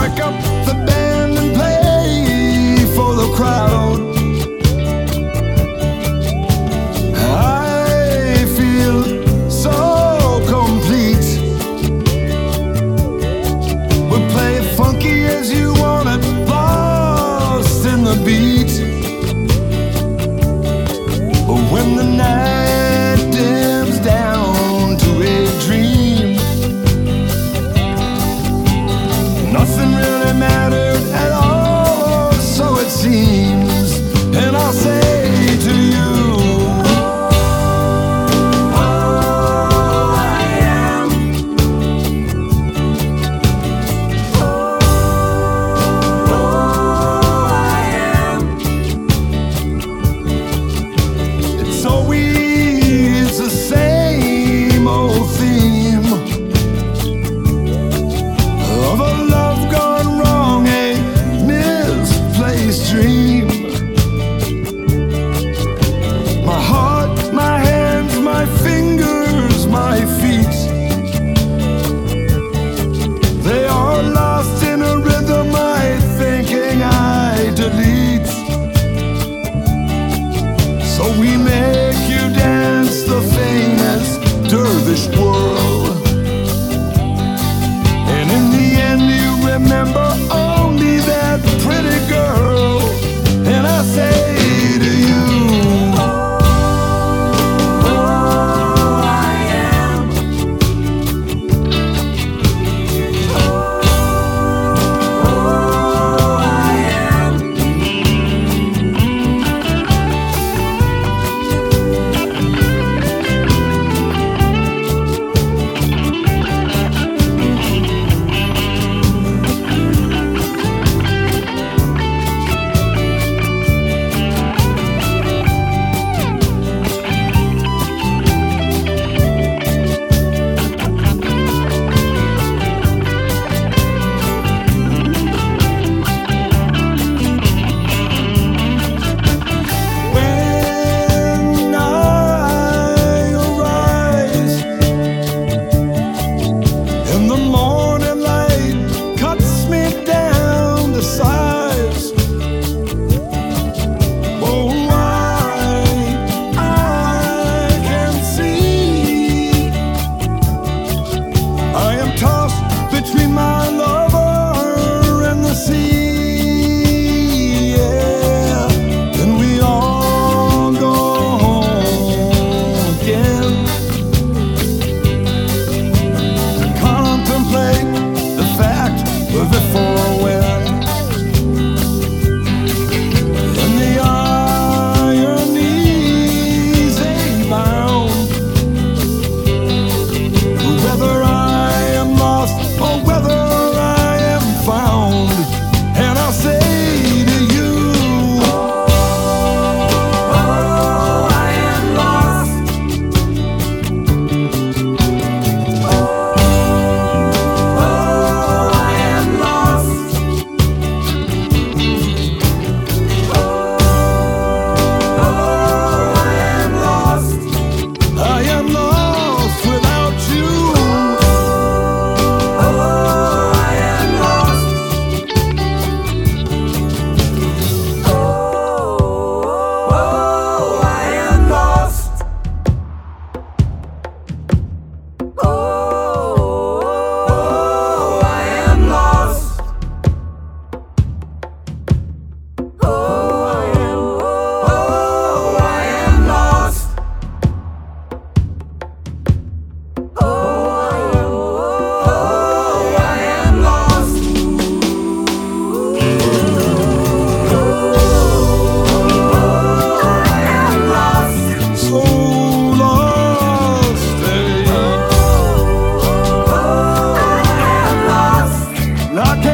Pack up the band and play for the crowd. I feel so complete. We'll play it funky as you want it, lost in the beat. But when the night dims down to a dream, nothing really mattered at all, so it seems. And I'll say to you, dream. My heart, my hands, my fingers, my feet, they are lost in a rhythm I thinking I delete. So we make you dance the famous dervish whirl, and in the end you remember only that pretty girl. And I say to you, between my lover and the sea, yeah. And we all go home again to contemplate the fact of if or when, and the ironies abound. Whether I am lost or whether I am found, and I'll say to you, oh, I am lost. Oh, I am lost. Oh, I am lost. I am lost without you. I